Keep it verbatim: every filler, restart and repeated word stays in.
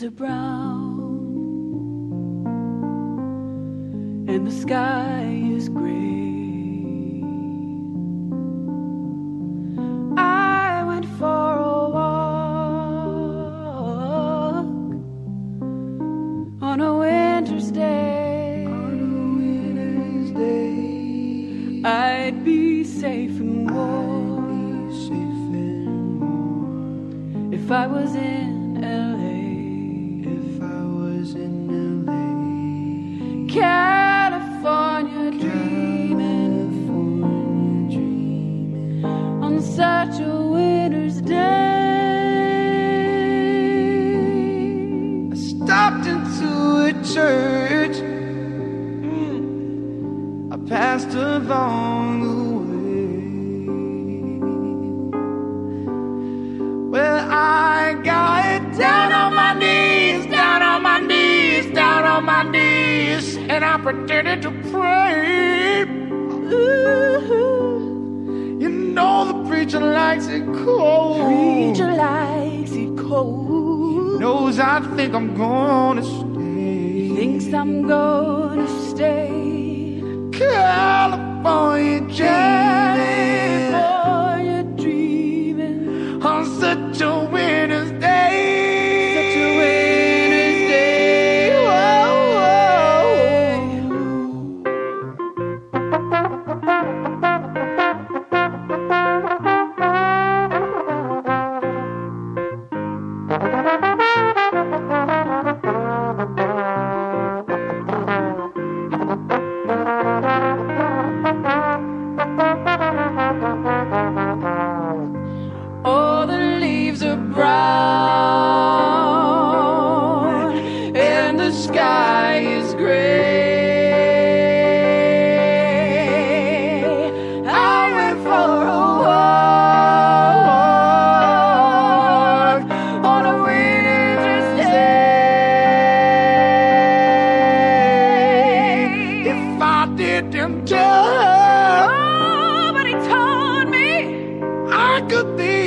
are brown and the sky is gray. I went for a walk on a winter's day. On a winter's day, I'd be safe and warm, I'd be safe and warm if I was in L A. if I was in L A. California dreaming, California dreaming on such a winter's day. I stopped into a church. Mm. I passed along the way. Well, I got it down on my knees, down on my knees, down on my knees, and I pretended to pray. Ooh, you know the preacher likes it cold. Preacher likes it cold. Knows I think I'm gonna stay. Thinks I'm gonna stay. California dreaming California dreaming, on such a winter's day. such a winter's day. Whoa, All the leaves are brown and the sky is gray. I went for a walk on a winter's day. if I didn't tell her, Oh, but he told me I could be